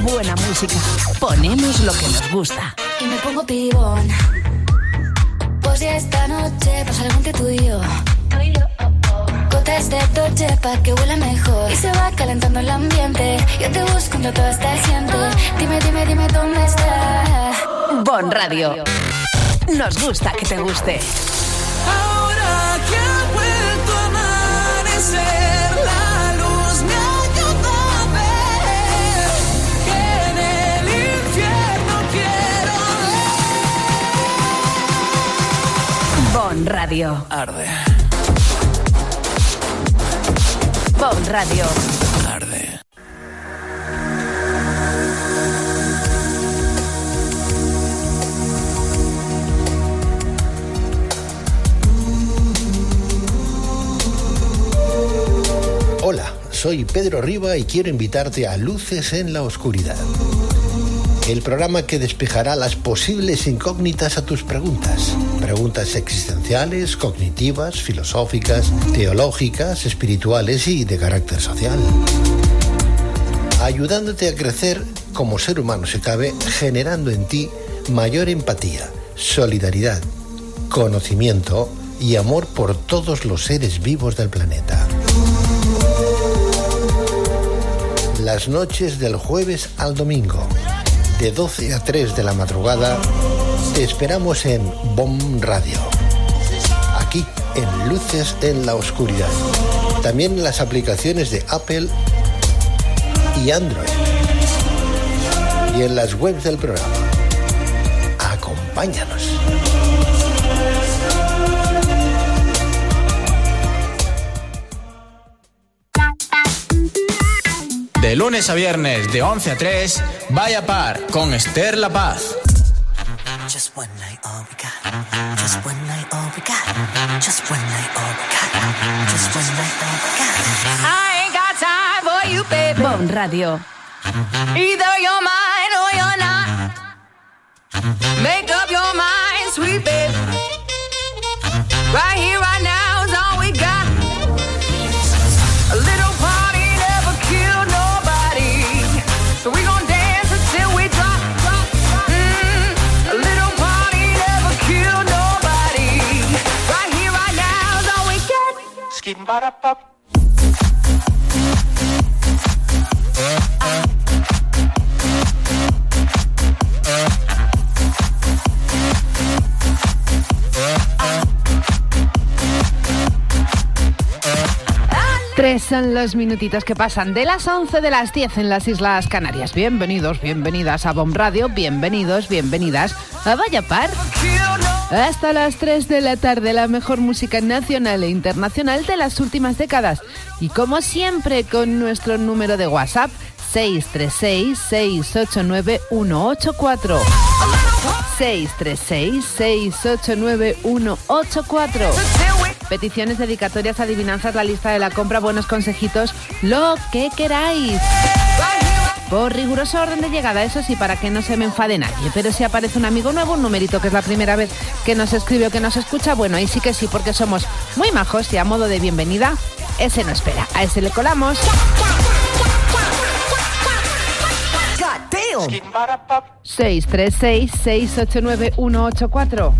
buena música. Ponemos lo que nos gusta. Y me pongo pibón. Pues ya esta noche pasa algo entre tú y yo. Gotas de Dolce pa' que huela mejor. Y se va calentando el ambiente. Yo te busco entre toda esta gente. Dime, dime, dime dónde está. Bon Radio. Nos gusta que te guste. Ahora que ha vuelto a amanecer, la luz me ayuda a ver que en el infierno quiero ver. Bon Radio. Arde. Bon Radio. Arde. Hola, soy Pedro Riba y quiero invitarte a Luces en la Oscuridad, el programa que despejará las posibles incógnitas a tus preguntas. Preguntas existenciales, cognitivas, filosóficas, teológicas, espirituales y de carácter social. Ayudándote a crecer como ser humano si cabe, generando en ti mayor empatía, solidaridad, conocimiento y amor por todos los seres vivos del planeta. Las noches del jueves al domingo, de 12 a 3 de la madrugada, te esperamos en Bon Radio, aquí en Luces en la Oscuridad. También en las aplicaciones de Apple y Android y en las webs del programa. Acompáñanos. De lunes a viernes, de 11 a 3, Vaya Par, con Esther La Paz. Just one night, all we got. Just one night, all we got. Just one night, all we got. Just one night, all we got. I ain't got time for you, baby. Bon Radio. Either you're mine or you're not. Make up your mind, sweet baby. Right here, right now is all we got. A little party never killed nobody, so we gon' dance until we drop, drop, drop. A little party never killed nobody. Right here, right now is all we got. Skin bada pop. Tres son los minutitos que pasan de las 11 de las 10 en las Islas Canarias. Bienvenidos, bienvenidas a Bon Radio, bienvenidos, bienvenidas a Vaya Par. Hasta las 3 de la tarde, la mejor música nacional e internacional de las últimas décadas. Y como siempre, con nuestro número de WhatsApp, 636-689-184. 636-689-184. Peticiones, dedicatorias, adivinanzas, la lista de la compra, buenos consejitos, lo que queráis. Por riguroso orden de llegada, eso sí, para que no se me enfade nadie. Pero si aparece un amigo nuevo, un numerito que es la primera vez que nos escribe o que nos escucha, bueno, ahí sí que sí, porque somos muy majos y a modo de bienvenida, ese no espera, a ese le colamos. 636-689-184.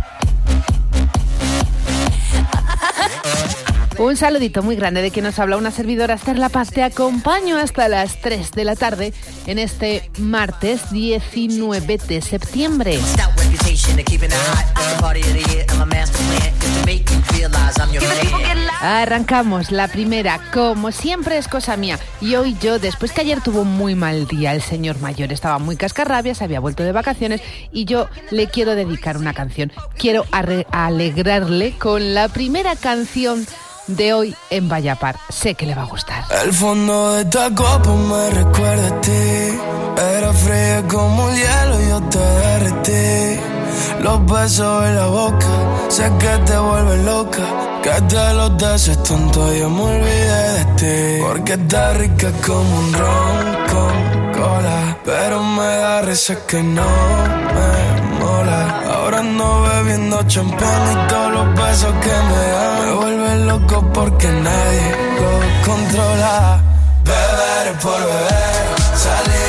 Un saludito muy grande de quien nos habla, una servidora, Esther La Paz. Te acompaño hasta las 3 de la tarde en este martes 19 de septiembre. Arrancamos la primera, como siempre es cosa mía. Y hoy yo, después que ayer tuvo un muy mal día el señor mayor, estaba muy cascarrabias, había vuelto de vacaciones y yo le quiero dedicar una canción. Quiero alegrarle con la primera canción de hoy en Vaya Par. Sé que le va a gustar. El fondo de esta copa me recuerda a ti. Era fría como el hielo, yo te derretí. Los besos en la boca, sé que te vuelve loca. Que te los des es tonto, yo me olvidé de ti. Porque está rica como un ron con cola, pero me da risa que no me mola. Ahora ando bebiendo champán y todos los besos que me dan me vuelven loco porque nadie lo controla. Beber por beber, salir por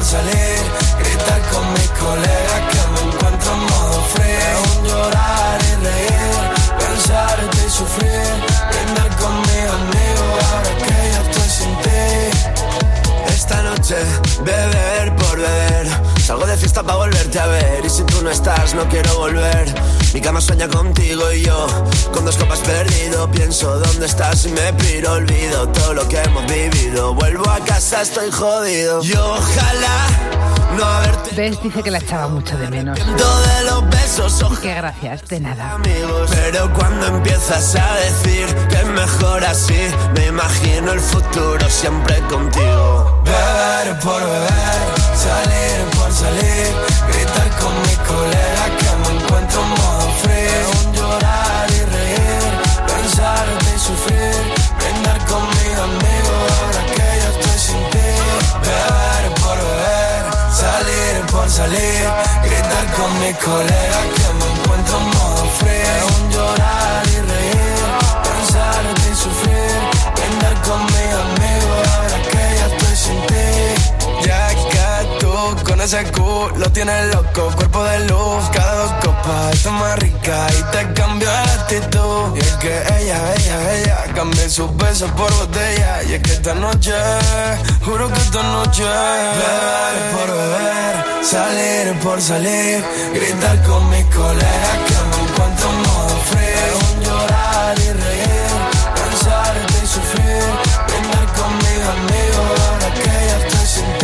salir, gritar con mis colegas que me encuentro en modo free. Aún llorar y reír, pensarte y sufrir, brindar con mis amigos ahora que ya estoy sin ti. Esta noche, beber por beber, salgo de fiesta pa' volverte a ver. Y si tú no estás, no quiero volver. Mi cama sueña contigo y yo, con 2 copas perdido. Pienso dónde estás y me piro. Olvido todo lo que hemos vivido. Vuelvo a casa, estoy jodido. Yo ojalá no haberte... ¿Ves? Dice que la echaba mucho de menos. De los besos, Qué gracias, de nada. amigos. Pero cuando empiezas a decir que es mejor así, me imagino el futuro siempre contigo. Beber por beber, salir por salir, gritar con mis colegas que me encuentro en modo free. Aún llorar y reír, pensarte y sufrir, brindar con mis amigos ahora que ya estoy sin ti. Beber por beber, salir por salir, gritar con mis colegas que me encuentro en modo free. Aún llorar y reír, pensarte y sufrir, brindar con mis amigos ahora que ya estoy sin ti. Ya que tú con ese culo tienes loco, cuerpo de luz, cada 2 copas está más rica y te cambió la actitud. Y es que ella cambió sus besos por botella. Y es que esta noche, juro que esta noche, beber por beber, salir por salir, gritar con mis colegas que me encuentro en modo free. Aún llorar y reír, pensarte y sufrir, brindar con mis amigos ahora que ya estoy sin ti.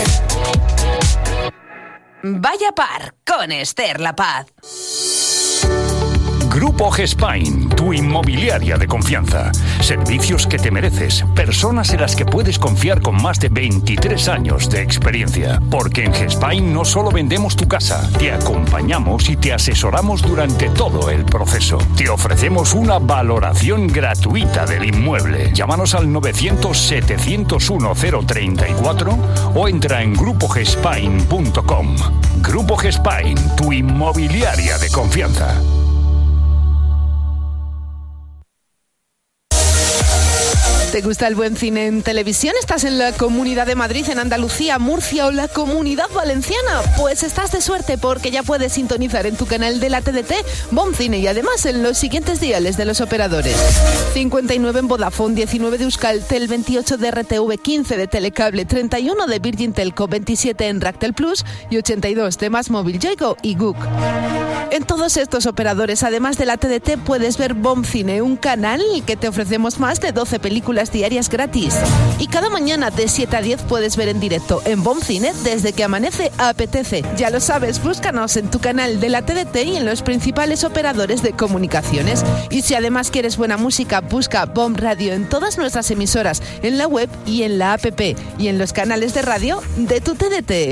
Vaya par con Esther La Paz. Grupo Gespain, tu inmobiliaria de confianza. Servicios que te mereces, personas en las que puedes confiar con más de 23 años de experiencia. Porque en Gespain no solo vendemos tu casa, te acompañamos y te asesoramos durante todo el proceso. Te ofrecemos una valoración gratuita del inmueble. Llámanos al 900-701-034 o entra en grupogespain.com. Grupo Gespain, tu inmobiliaria de confianza. ¿Te gusta el buen cine en televisión? ¿Estás en la Comunidad de Madrid, en Andalucía, Murcia o la Comunidad Valenciana? Pues estás de suerte porque ya puedes sintonizar en tu canal de la TDT Bon Cine y además en los siguientes diales de los operadores: 59 en Vodafone, 19 de Euskaltel, 28 de RTV, 15 de Telecable, 31 de Virgin Telco, 27 en Ractel Plus y 82 de Más Móvil, Yoigo y Guk. En todos estos operadores, además de la TDT, puedes ver Bon Cine, un canal que te ofrecemos más de 12 películas diarias gratis. Y cada mañana de 7 a 10 puedes ver en directo en Bon Cine desde que amanece a apetece. Ya lo sabes, búscanos en tu canal de la TDT y en los principales operadores de comunicaciones. Y si además quieres buena música, busca Bon Radio en todas nuestras emisoras, en la web y en la app y en los canales de radio de tu TDT.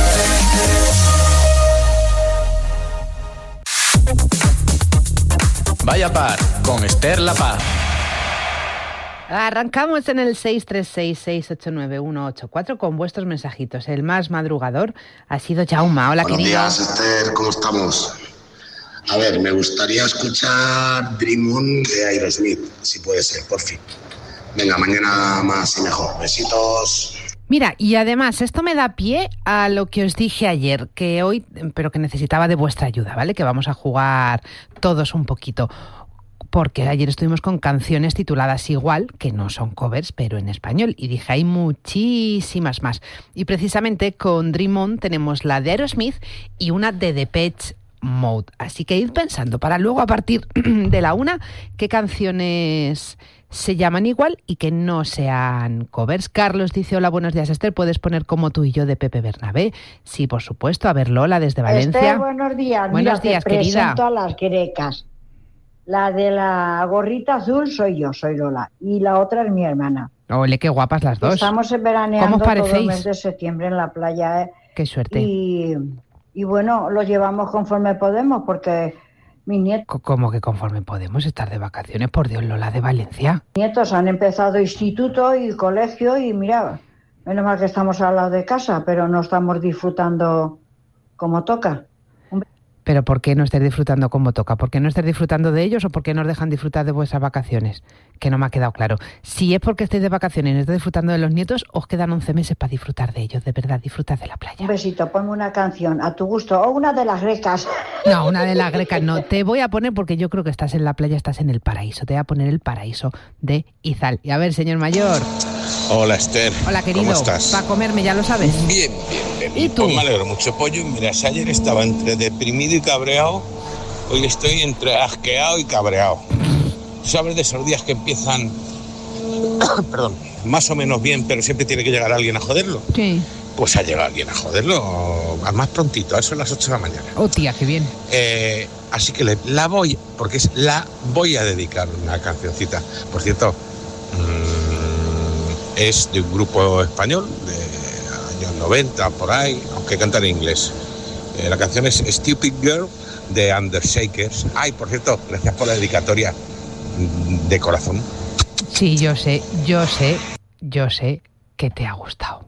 Vaya par con Esther La Paz. Arrancamos en el 636-689-184 con vuestros mensajitos. El más madrugador ha sido Jauma. Hola, Buenos querido. días, Esther, ¿cómo estamos? A ver, me gustaría escuchar Dream On de Aerosmith, si puede ser, por fin. Venga, mañana más y mejor. Besitos. Mira, y además esto me da pie a lo que os dije ayer, que hoy, pero que necesitaba de vuestra ayuda, ¿vale? Que vamos a jugar todos un poquito. Porque ayer estuvimos con canciones tituladas igual, que no son covers, pero en español. Y dije, hay muchísimas más. Y precisamente con Dream On tenemos la de Aerosmith y una de Depeche Mode. Así que id pensando para luego, a partir de la 1, qué canciones se llaman igual y que no sean covers. Carlos dice, hola, buenos días, Esther, ¿puedes poner Como tú y yo de Pepe Bernabé? Sí, por supuesto. A ver, Lola, desde Valencia. Esther, buenos días. Buenos días, te querida. presento a las grecas. La de la gorrita azul soy yo, soy Lola. Y la otra es mi hermana. Ole, qué guapas las dos. Estamos veraneando ¿Cómo os todo el parecéis? mes de septiembre en la playa. Qué suerte. Y bueno, lo llevamos conforme podemos porque mis ¿Cómo que conforme podemos estar de vacaciones? Por Dios, Lola, de Valencia. nietos han empezado instituto y colegio y mira, menos mal que estamos al lado de casa, pero no estamos disfrutando como toca. Pero ¿por qué no estáis disfrutando como toca? ¿Por qué no estáis disfrutando de ellos o por qué no os dejan disfrutar de vuestras vacaciones? Que no me ha quedado claro. Si es porque estáis de vacaciones y no estáis disfrutando de los nietos, os quedan 11 meses para disfrutar de ellos, de verdad, disfrutar de la playa. Un besito, ponme una canción a tu gusto o una de las grecas. No, una de las grecas no. Te voy a poner porque yo creo que estás en la playa, estás en el paraíso. Te voy a poner El Paraíso de Izal. Y a ver, señor mayor. Hola, Esther. Hola, querido. ¿Cómo estás? Para comerme, ya lo sabes. Bien. ¿Y tú? Pues me alegro mucho, Pollo. Mira, si ayer estaba entre deprimido y cabreado, hoy estoy entre asqueado y cabreado. ¿Sabes de esos días que empiezan, perdón, más o menos bien, pero siempre tiene que llegar alguien a joderlo? Sí. Pues ha llegado alguien a joderlo, más prontito, a eso a las 8 de la mañana. Oh, tía, qué bien. Así que voy a dedicar una cancioncita. Por cierto, es de un grupo español de años 90, por ahí, aunque canta en inglés. La canción es Stupid Girl de Undershakers. Ay, por cierto, gracias por la dedicatoria de corazón. Sí, yo sé que te ha gustado.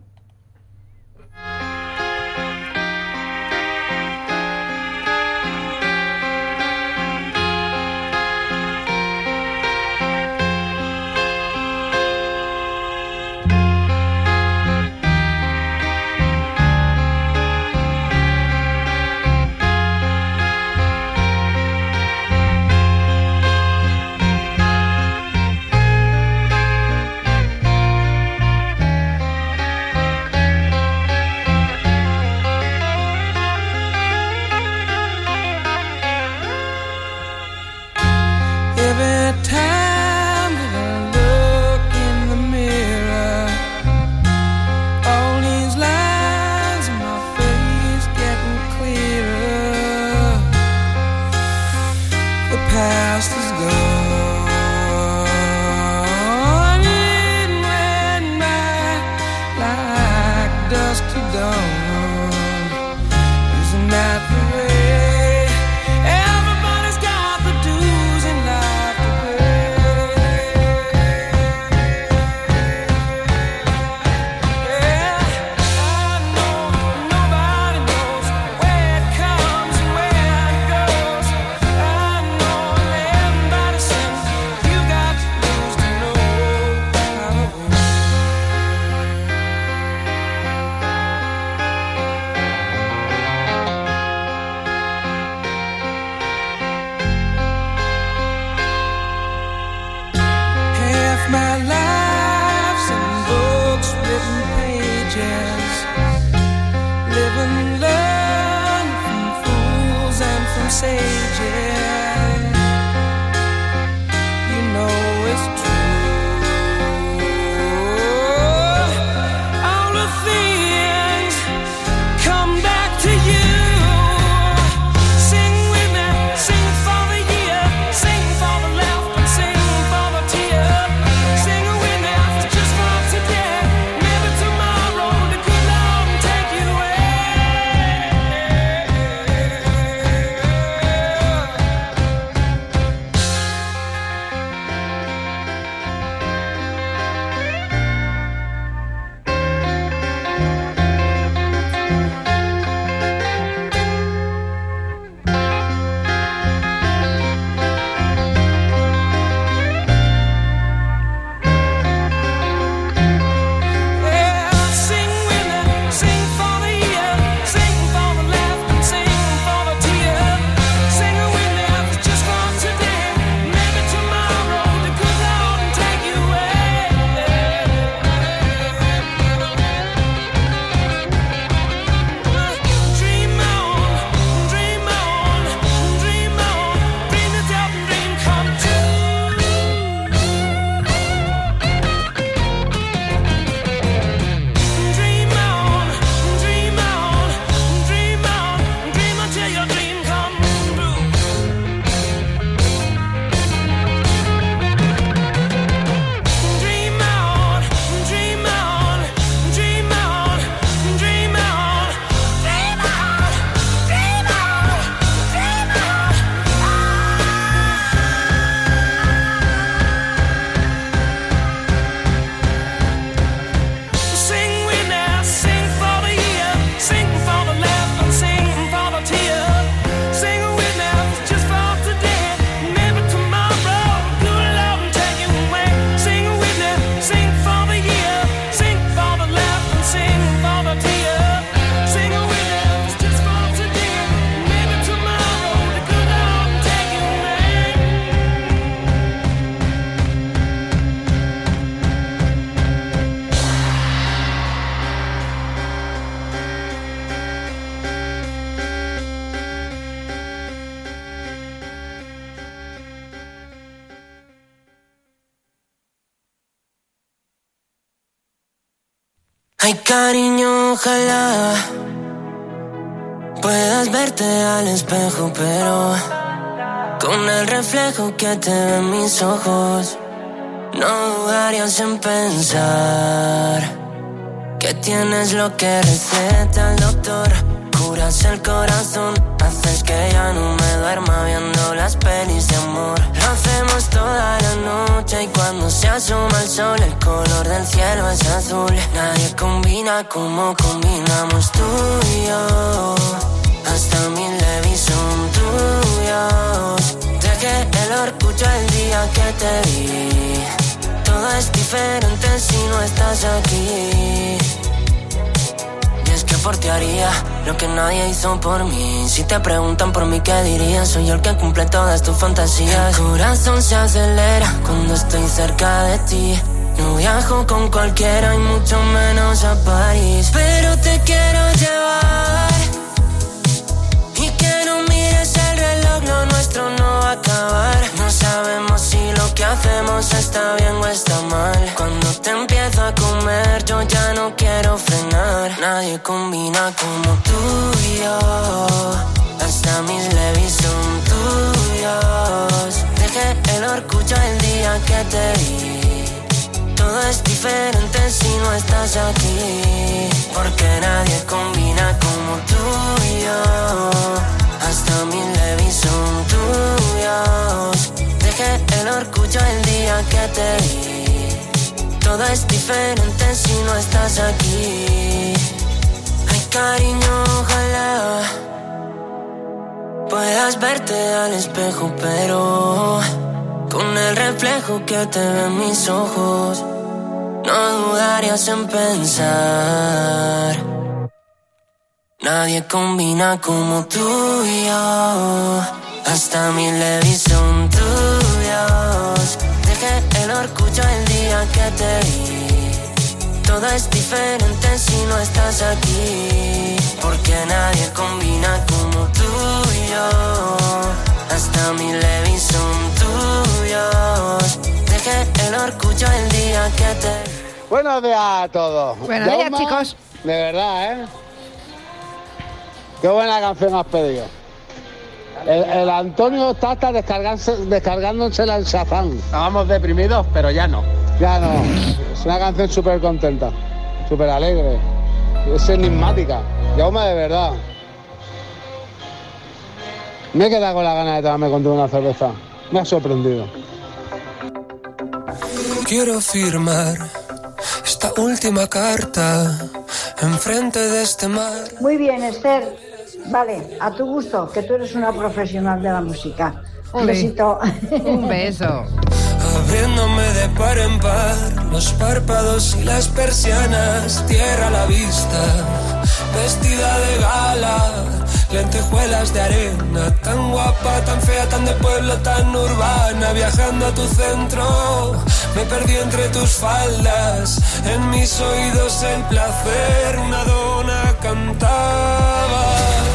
Sing Ay, cariño, ojalá puedas verte al espejo, pero con el reflejo que te ve en mis ojos, no dudarías en pensar que tienes lo que receta el doctor. Curas el corazón, haces que ya no me duerma viendo las pelis de amor. Lo hacemos toda la noche y cuando se asoma el sol el color del cielo es azul. Nadie combina como combinamos tú y yo. Hasta mis levis son tuyos. Dejé el orgullo el día que te vi. Todo es diferente si no estás aquí. Es que por ti haría lo que nadie hizo por mí. Si te preguntan por mí, ¿qué dirías? Soy yo el que cumple todas tus fantasías. El corazón se acelera cuando estoy cerca de ti. No viajo con cualquiera y mucho menos a París, pero te quiero llevar. Y que no mires el reloj, lo nuestro no va a acabar. No sabemos si lo que hacemos está bien o está mal. Cuando te empiezo a comer yo ya no quiero frenar. Nadie combina como tú y yo. Hasta mis levis son tuyos. Dejé el orgullo el día que te vi. Todo es diferente si no estás aquí. Porque nadie combina como tú y yo. Hasta mis levis son tuyos. Dejé el orgullo el día que te vi. Todo es diferente si no estás aquí. Ay, cariño, ojalá puedas verte al espejo, pero con el reflejo que te ve en mis ojos, no dudarías en pensar. Nadie combina como tú y yo. Hasta mis levis son tuyos. Dejé el orgullo el día que te vi. Todo es diferente si no estás aquí. Porque nadie combina como tú y yo. Hasta mis levis son tuyos. Dejé el orgullo el día que te vi. Buenos días a todos. Buenos días, chicos. De verdad, ¿eh? Qué buena canción has pedido. El Antonio está descargándosela el Shazam. Estábamos deprimidos, pero ya no. Ya no. Es una canción súper contenta, súper alegre. Es enigmática. Jaume, de verdad. Me he quedado con la gana de tomarme contigo una cerveza. Me ha sorprendido. Quiero firmar esta última carta enfrente de este mar. Muy bien, Esther. Vale, a tu gusto, que tú eres una profesional de la música. Un besito. Un beso. Abriéndome de par en par, los párpados y las persianas, tierra a la vista, vestida de gala, lentejuelas de arena, tan guapa, tan fea, tan de pueblo, tan urbana, viajando a tu centro, me perdí entre tus faldas, en mis oídos el placer, una dona cantaba.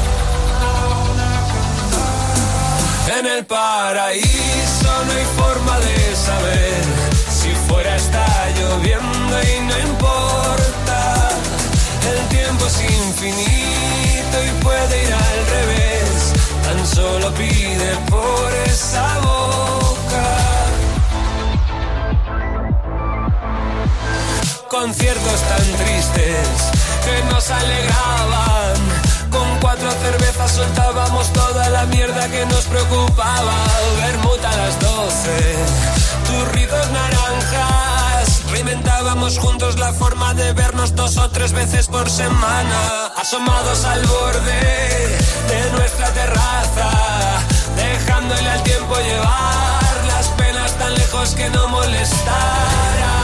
En el paraíso no hay forma de saber si fuera está lloviendo y no importa. El tiempo es infinito y puede ir al revés. Tan solo pide por esa boca. Conciertos tan tristes que nos alegraban. Con 4 cervezas soltábamos toda la mierda que nos preocupaba. Vermut a las 12, turridos naranjas. Reinventábamos juntos la forma de vernos 2 o 3 veces por semana. Asomados al borde de nuestra terraza, dejándole al tiempo llevar las penas tan lejos que no molestaran.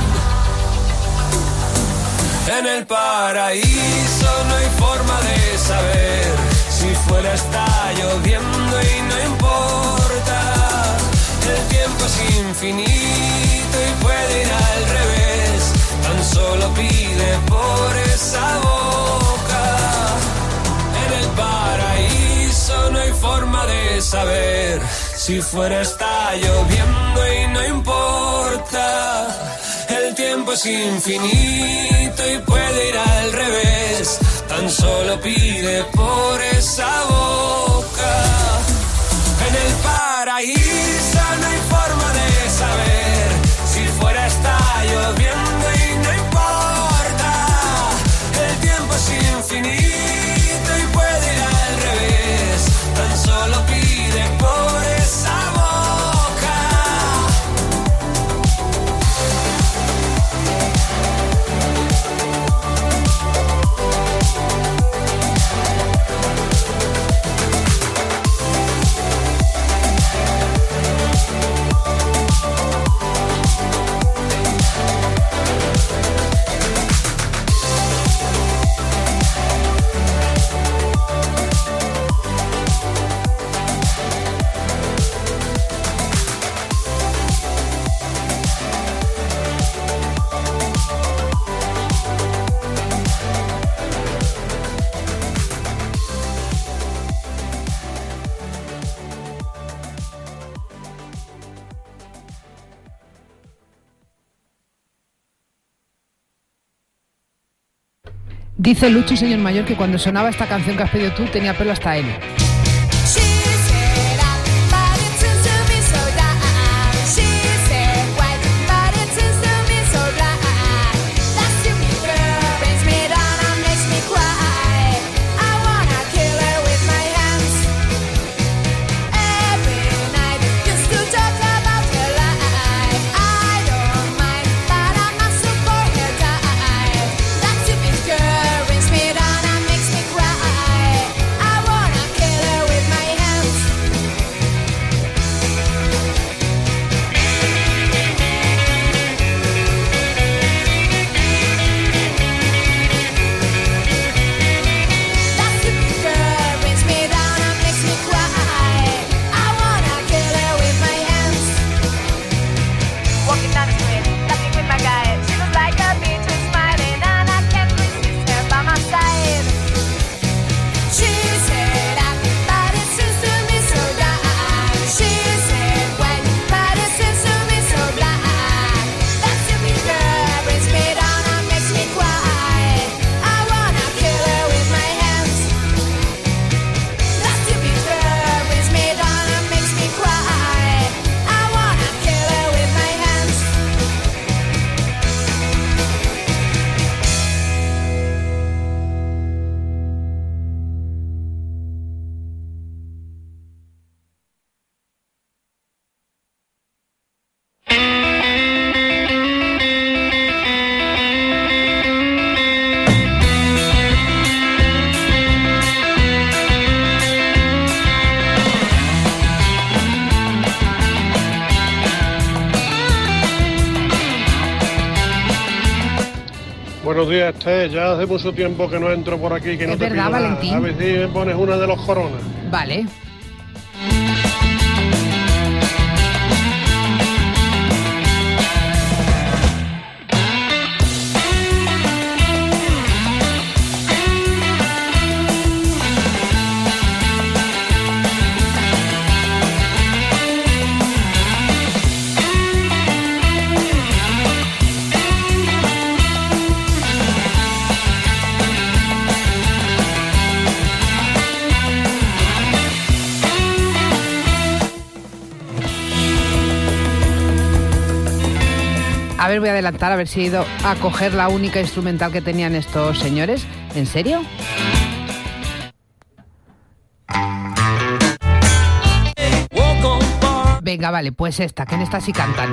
En el paraíso no hay forma de saber si fuera está lloviendo y no importa. El tiempo es infinito y puede ir al revés. Tan solo pide por esa boca. En el paraíso no hay forma de saber si fuera está lloviendo y no importa. El El tiempo es infinito y puede ir al revés. Tan solo pide por esa boca. En el paraíso no hay forma de saber si fuera está lloviendo y no importa. El tiempo es infinito y puede ir al revés. Tan solo pide por esa boca. Dice Lucho, señor mayor, que cuando sonaba esta canción que has pedido tú tenía pelo hasta él. Buenos días, Esther. Ya hace mucho tiempo que no entro por aquí, que no es te verdad, pido Valentín. nada. A ver si me pones una de los Coronas. Vale. A ver, voy a adelantar, a ver si he ido a coger la única instrumental que tenían estos señores. ¿En serio? Venga, vale, pues esta, que en esta sí cantan.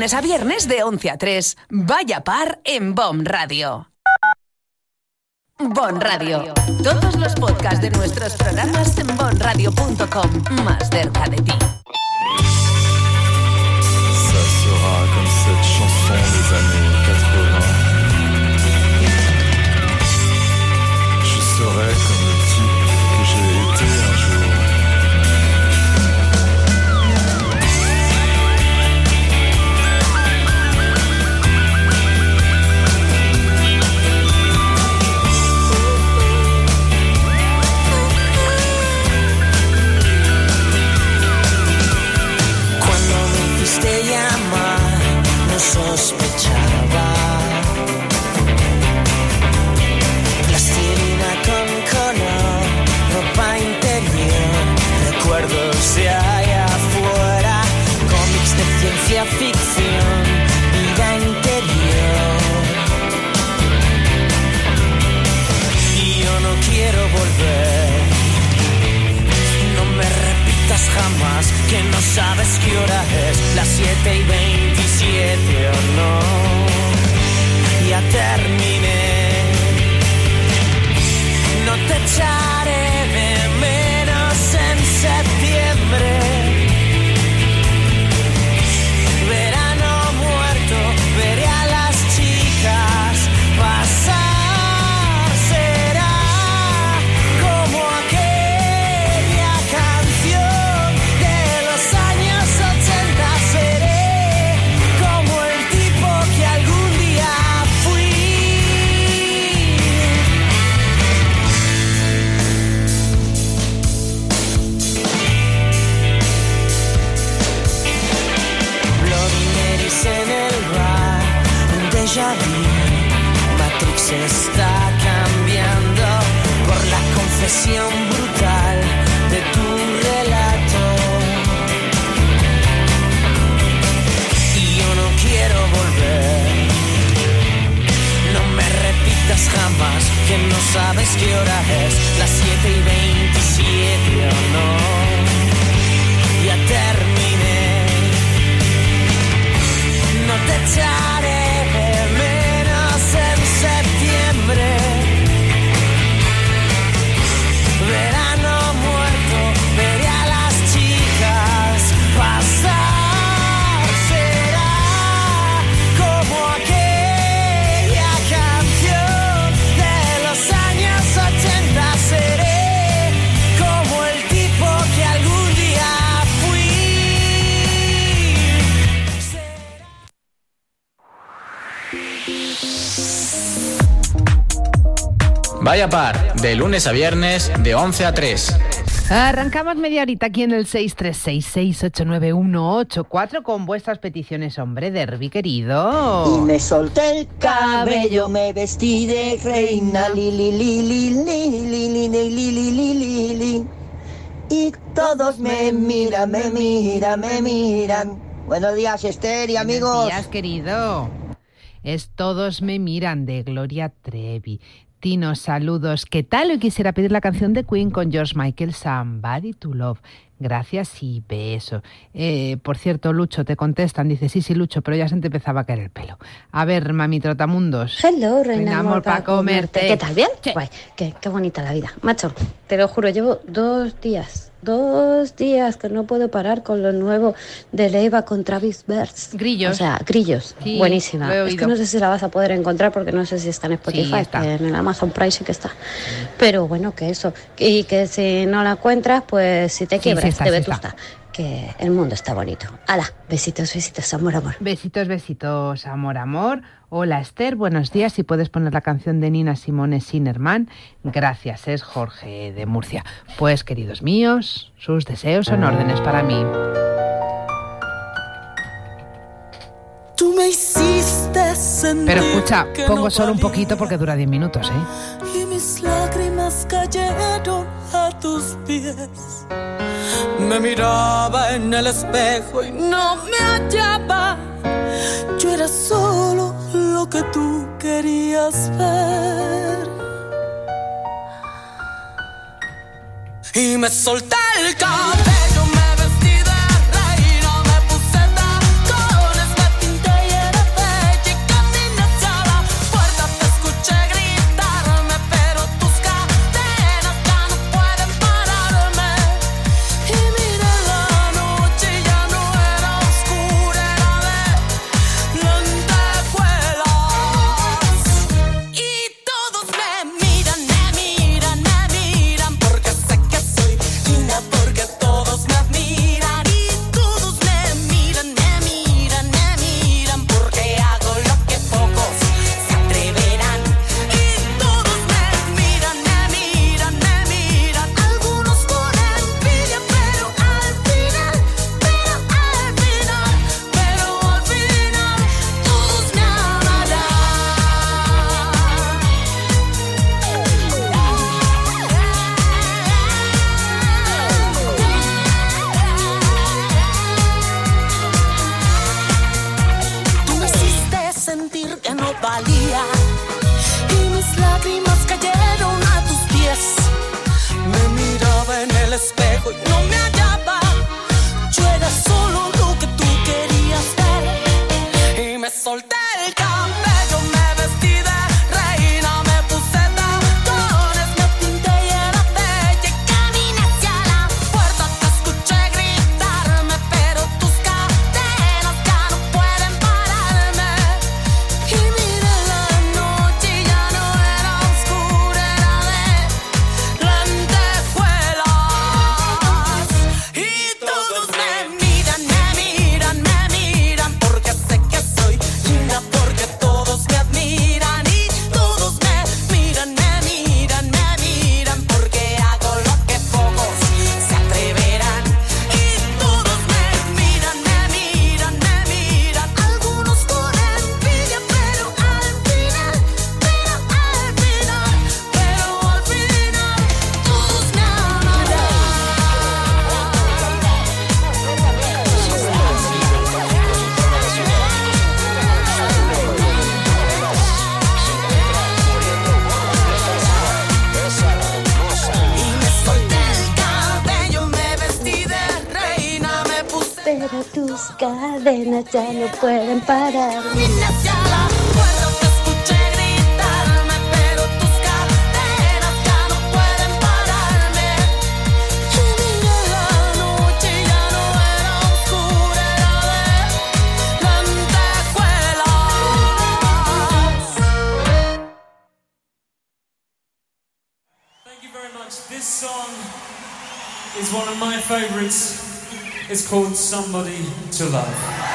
lunes a viernes de 11 a 3. Vaya Par en BOM Radio. BOM Radio. Todos los podcasts de nuestros programas en bomradio.com. Más cerca de ti. Ça sera comme cette chanson des années 80. Je serai comme le type que j'ai été un jour. Te llamar, no sospechaba. Plastilina con color, ropa interior, recuerdos de allá afuera, cómics de ciencia ficción, vida interior. Y yo no quiero volver. No me repitas jamás que no sabes qué hora es, las 7:27 o no. Ya terminé. No te echaré de menos en septiembre. Verano muerto, veré a las chicas pasar. En el bar, un déjà vu. Matrix está cambiando por la confesión brutal de tu relato. Y yo no quiero volver. No me repitas jamás que no sabes qué hora es, las 7:27 o no. Ya terminé. No te echaré de menos en septiembre. Verano muerto, veré a las chicas pasar. Será como aquella canción de los años 80. Seré como el tipo que algún día fui. Vaya Par, de lunes a viernes, de 11 a 3. Arrancamos media horita aquí en el 636689184 con vuestras peticiones, hombre, Derby querido. Y me solté el cabello, me vestí de reina, li li li li li li li li li li li li. Y todos me miran, me miran, me miran. Buenos días, Esther y amigos. Buenos días, querido. Es Todos me miran, de Gloria Trevi. Tino, saludos. ¿Qué tal? Hoy quisiera pedir la canción de Queen con George Michael, Somebody to Love. Gracias y beso. Por cierto, Lucho, te contestan. Dice, sí, Lucho, pero ya se te empezaba a caer el pelo. A ver, mami trotamundos. Hello, reina amor para comerte. ¿Qué tal? ¿Bien? Sí. Guay, qué bonita la vida. Macho, te lo juro, llevo 2 días que no puedo parar con lo nuevo de Leiva con Travis Bertz. Grillos. O sea, Grillos. Sí, buenísima. lo he Es oído. que no sé si la vas a poder encontrar porque no sé si está en Spotify. Sí, está. En el Amazon Prime sí que está. Pero bueno, que eso. Y que si no la encuentras, pues si te quiebras, sí está, te sí vetusta. está. Que el mundo está bonito. ¡Hala! Besitos, besitos, amor, amor. Besitos, besitos, amor, amor. Hola, Esther, buenos días. Si puedes poner la canción de Nina Simone, Sinnerman. Gracias, es Jorge de Murcia. Pues, queridos míos, sus deseos son órdenes para mí. Tú me hiciste sentir. Pero escucha, que pongo no solo un valía. poquito porque dura 10 minutos, ¿eh? Y mis lágrimas cayeron a tus pies. Me miraba en el espejo y no me hallaba. Yo era solo lo que tú querías ver. Y me solté el cabello, me vestí de reina, me puse tacones, me pinté penas ya no pueden parar. This song is one of my favorites. It's called Somebody to Love.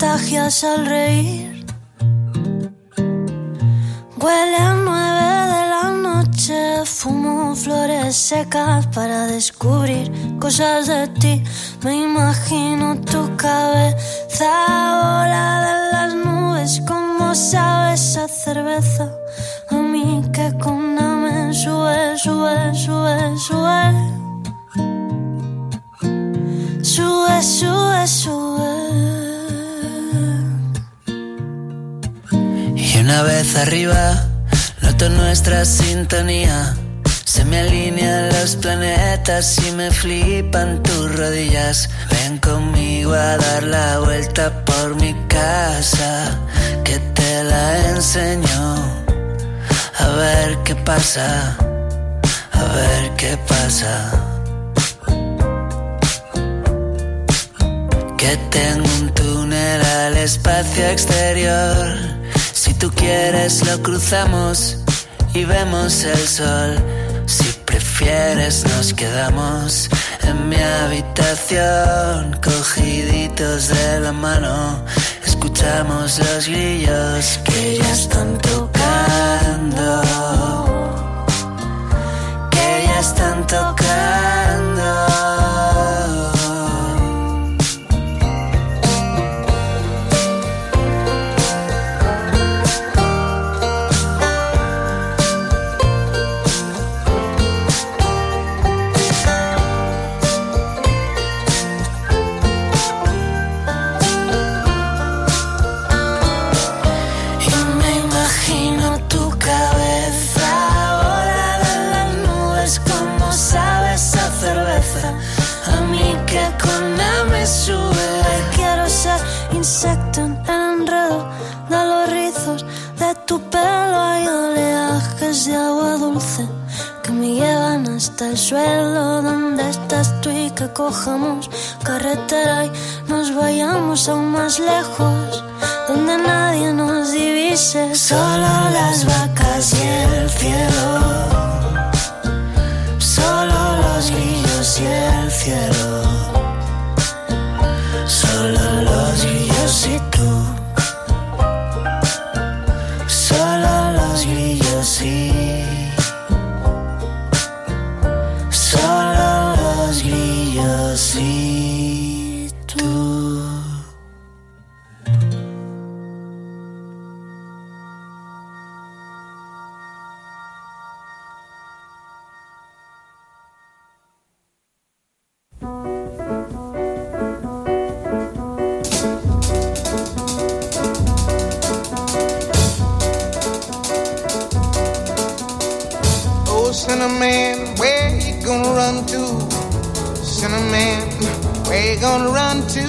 contagias al reír. Huele a 9 de la noche, fumo flores secas para descubrir cosas de ti. Me imagino tu cabeza volada en las nubes, como sabes a cerveza. A mí que con nada me sube, sube, sube, sube. Sube, sube, sube. Y una vez arriba, noto nuestra sintonía. Se me alinean los planetas y me flipan tus rodillas. Ven conmigo a dar la vuelta por mi casa, que te la enseño. A ver qué pasa, a ver qué pasa. Que tengo un túnel al espacio exterior. Si tú quieres lo cruzamos y vemos el sol. Si prefieres nos quedamos en mi habitación, cogiditos de la mano. Escuchamos los grillos que ya están tocando, que ya están tocando. Insecto en el enredo de los rizos de tu pelo. Hay oleajes de agua dulce que me llevan hasta el suelo donde estás tú, y que cojamos carretera y nos vayamos aún más lejos, donde nadie nos divise. Solo las vacas y el cielo, solo los grillos y el cielo, solo los grillos y tú, solo los grillos y solo los grillos y tú. Cinnamon, where you gonna run to? Cinnamon, where you gonna run to?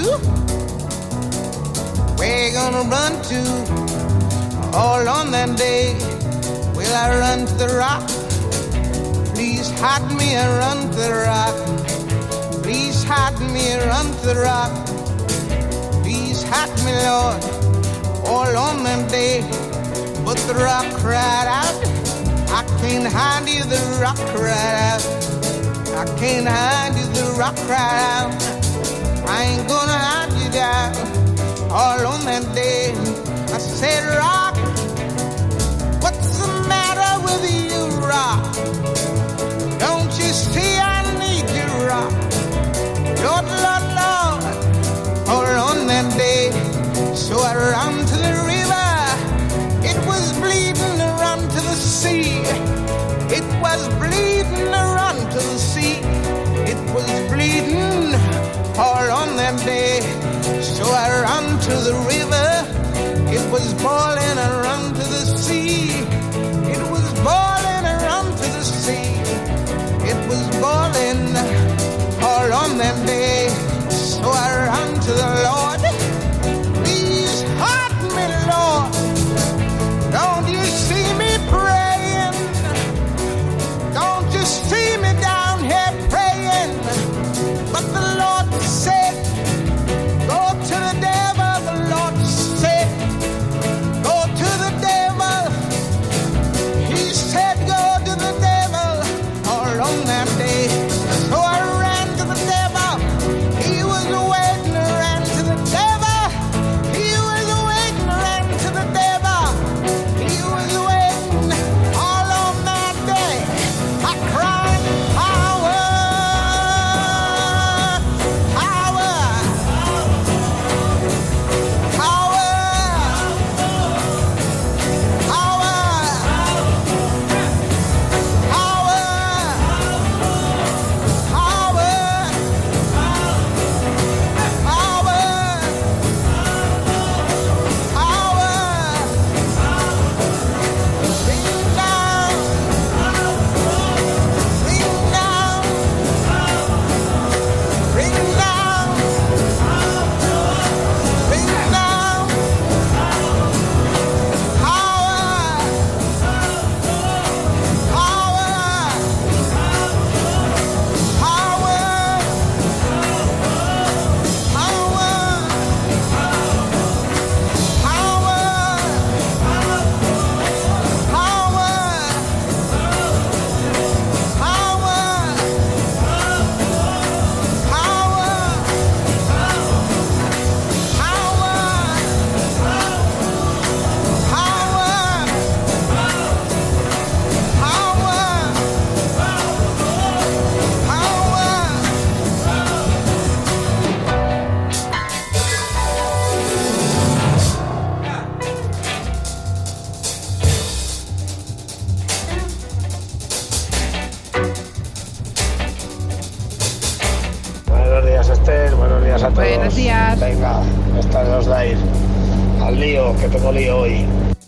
Where you gonna run to? All on that day, will I run to the rock? Please hide me and run to the rock. Please hide me and run to the rock. Please hide me, Lord, all on that day. But the rock cried out, I can't hide you, the rock cried out. I can't hide you, the rock cried out. I ain't gonna hide you down. All on that day, I said, rock, what's the matter with you, rock? Don't you see I need you, rock? Lord, Lord, Lord. All on that day, so I ran to the river. It was bleeding to run to the sea. It was bleeding to run to the sea. It was bleeding all on that day. So I ran to the river. It was boiling and run to the sea. It was boiling and run to the sea. It was boiling all on that day. So I ran to the Lord. Please hide me, Lord. Don't you see me praying? Don't you see me down here praying? But the Lord said, go to the devil. The Lord said, go to Buenos días. Venga, esta os da ir al lío, que tengo lío hoy.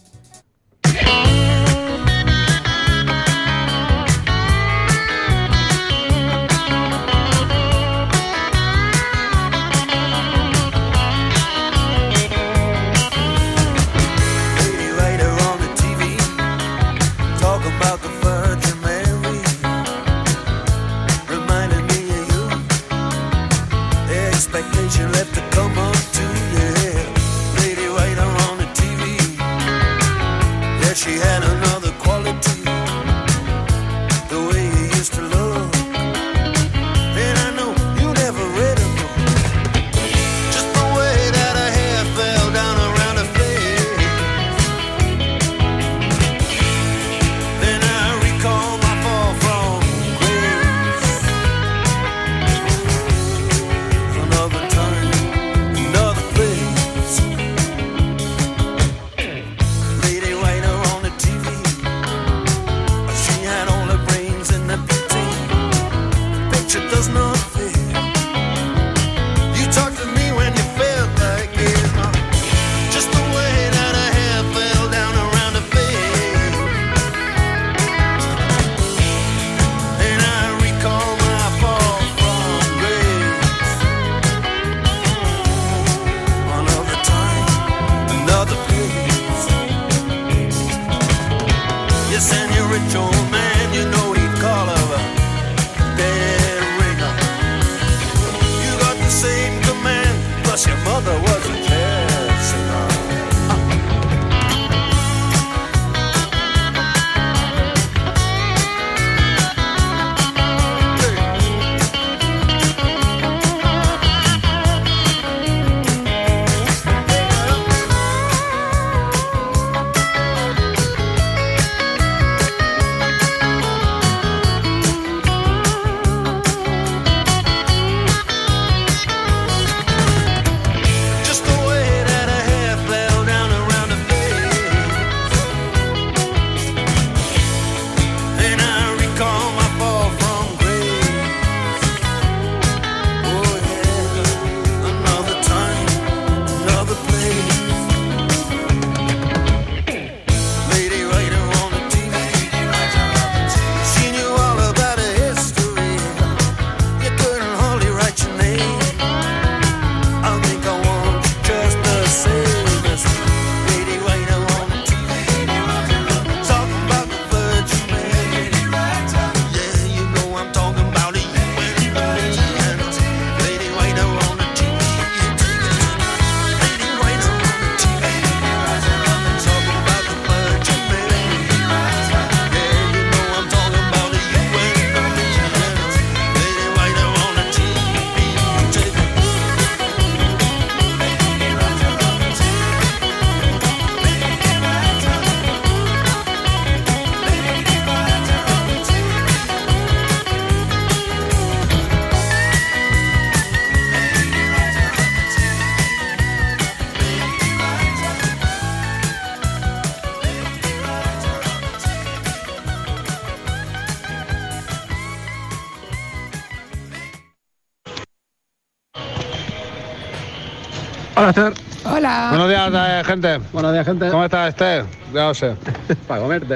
Hola, Esther. Hola. Buenos días, gente. Buenos días, gente. ¿Cómo estás, Esther? Ya lo sé. Para comerte.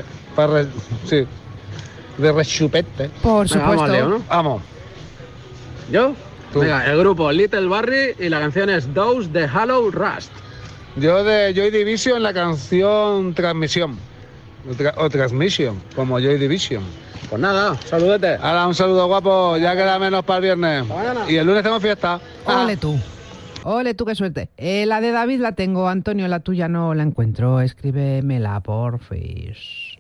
Sí. De rechupete. Por Venga, supuesto. vamos al lío, ¿no? Vamos. ¿Yo? Tú. Venga, el grupo Little Barry y la canción es Dose de Hollow Rust. Yo de Joy Division, la canción Transmisión. O Transmission, como Joy Division. Pues nada, saludete. Ahora un saludo, guapo. Ya queda menos para el viernes. Hasta mañana. Y el lunes tengo fiesta. Ole tú. Ole tú, qué suerte. La de David la tengo, Antonio, la tuya no la encuentro. Escríbemela, porfis.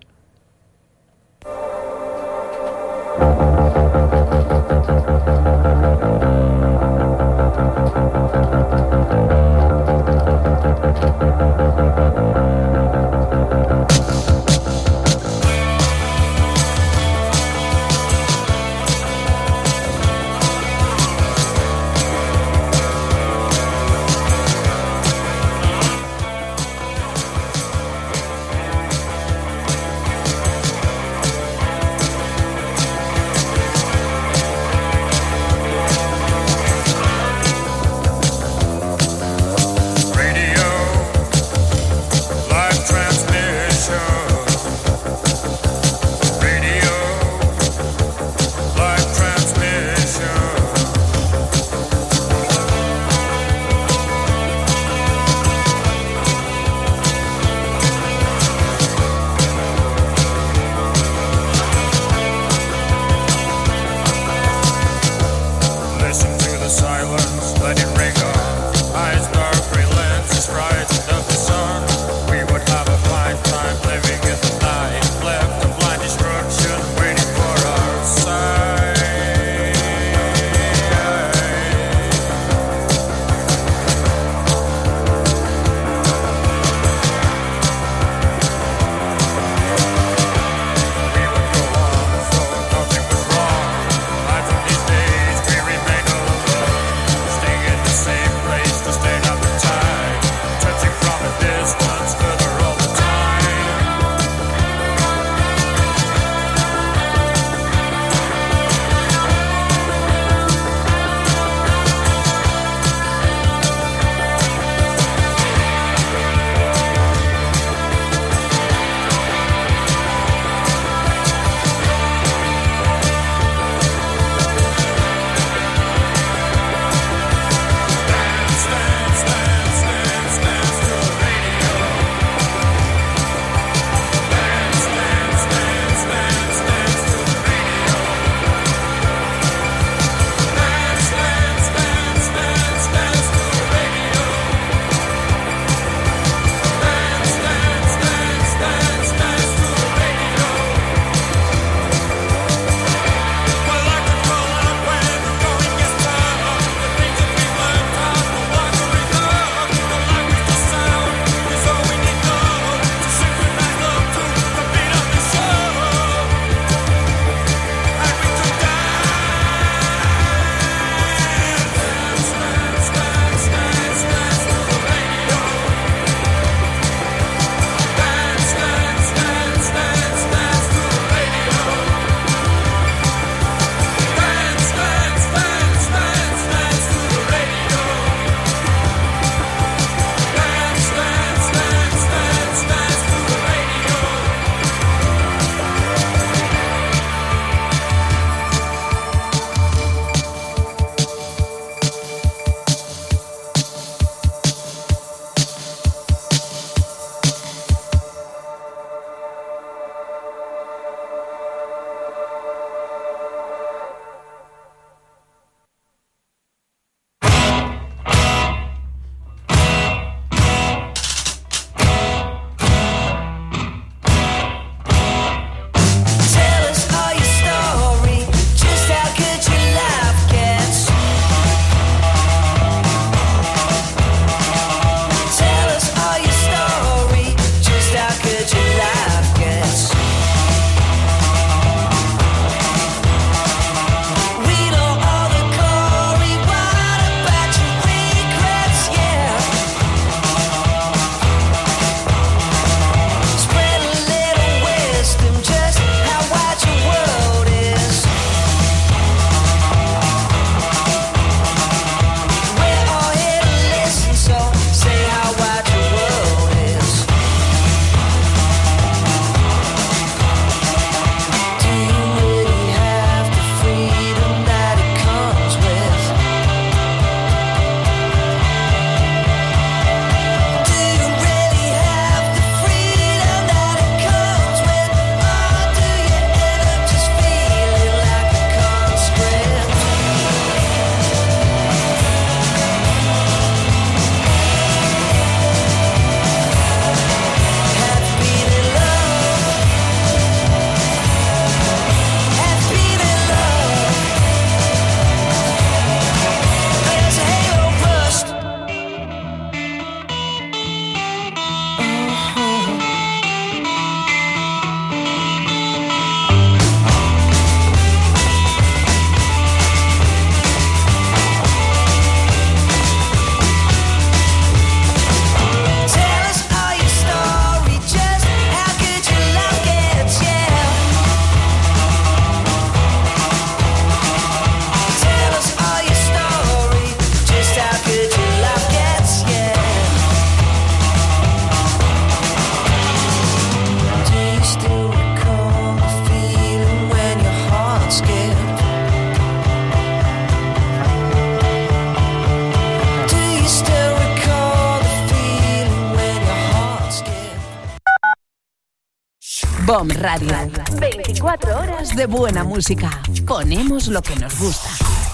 BOM Radio. 24 horas de buena música. Ponemos lo que nos gusta.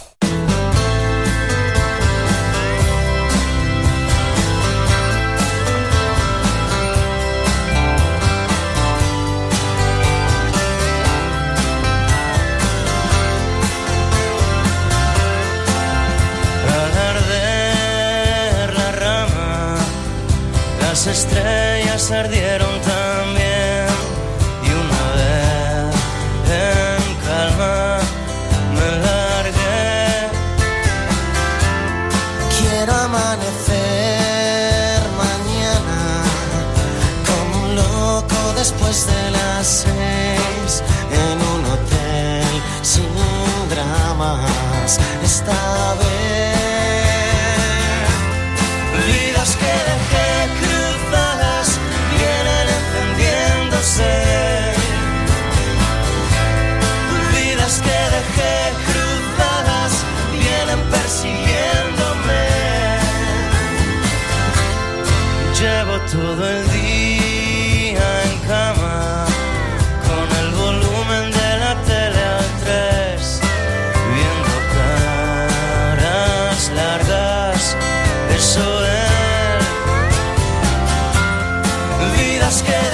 Las estrellas ardieron también y una vez en calma me largué. Quiero amanecer mañana como un loco después de las 6 en un hotel sin dramas esta vez. Vidas que dejé vienen encendiéndose, vidas que dejé cruzadas vienen persiguiéndome. Llevo todo el día en cama con el volumen de la tele al 3, viendo caras largas, eso es. Vidas que